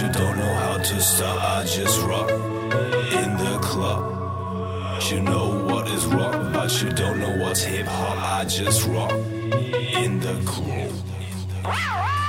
you don't know how to stop. I just rock in the club. You know what is rock, but you don't know what's hip hop. I just rock in the club.